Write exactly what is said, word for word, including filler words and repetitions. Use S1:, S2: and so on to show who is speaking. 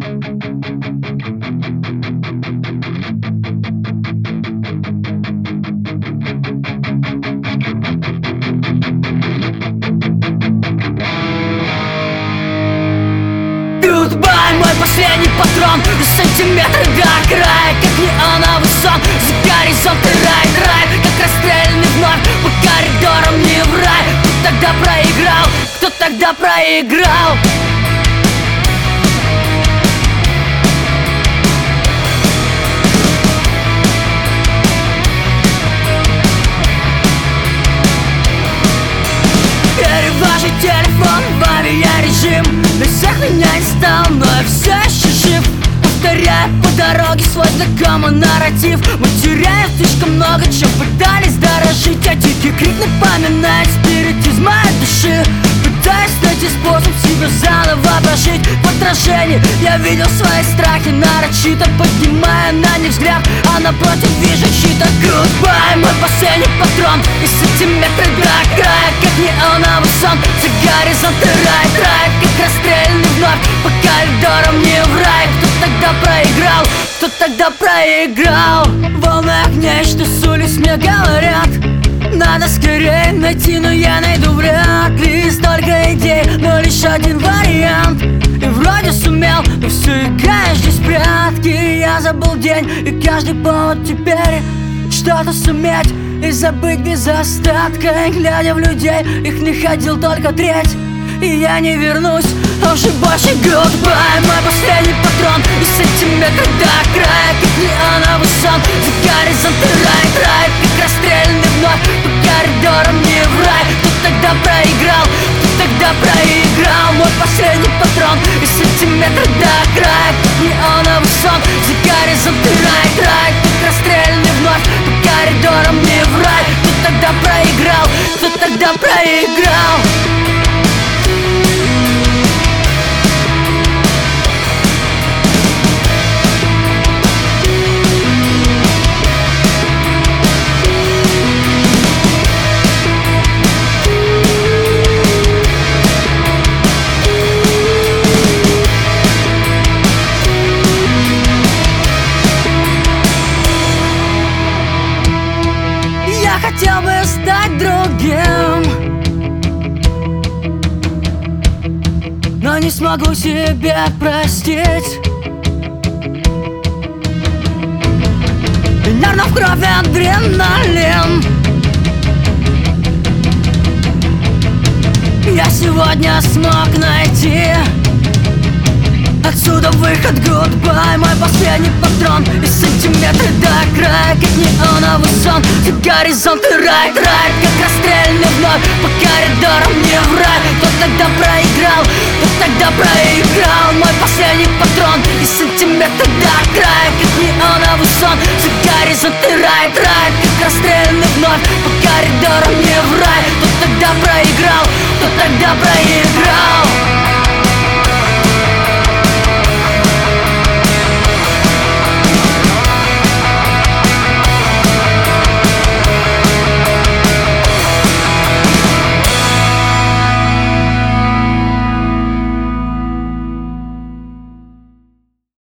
S1: Goodbye, мой последний патрон. И сантиметры до края, как неоновый сон. За горизонт и рай, рай, как расстрелянный вновь по коридорам не в рай. Кто тогда проиграл? Кто тогда проиграл? Перевожу телефон в авиарежим. На всех меня не стал, но я все еще жив. Повторяю по дороге свой знакомый нарратив. Мы теряем слишком много, чем пытались дорожить. А дикий крик напоминает спиритизм моей души. Пытаюсь найти способ себя заново прожить. В отражении я видел свои страхи, нарочито поднимая на них взгляд, а напротив вижу чьи-то. Goodbye, мой последний патрон. И сантиметры до края, как неоновый сон. За горизонт и рай, рай, как расстрелянный вновь по коридорам не в рай. Кто тогда проиграл? Кто тогда проиграл? В волнах нечто с улиц мне говорят: надо скорее найти, но я найду вряд ли. Столько идей, но лишь один вариант. И вроде сумел, но все играешь здесь в прятки. Я забыл день и каждый повод теперь что-то суметь и забыть без остатка. И глядя в людей, их находил только треть. И я не вернусь, а уже больше. Goodbye, мой последний патрон. И сантиметры до края, как неоновый сон. За горизонт и рай, рай, как расстрелянный вновь по коридорам не в рай. Кто тогда проиграл? Кто тогда проиграл? Мой последний патрон. И сантиметры до края, как неоновый сон. За горизонт и рай, рай, как расстрелянный вновь по коридорам не в рай. Кто тогда проиграл? Кто тогда проиграл? Хотел бы стать другим, но не смогу себе простить. И нервно в крови адреналин. Я сегодня смог найти отсюда выход. Goodbye, мой последний патрон. И сантиметры до края, как неоновый сон. За горизонт и рай, рай, как расстрелянный вновь по коридорам не в рай. Кто тогда проиграл? Кто тогда проиграл? Мой последний патрон. И сантиметры до края, как неоновый сон. За горизонт и рай, рай, как расстрелянный вновь по коридорам не в рай. Кто тогда проиграл? Кто тогда проиграл?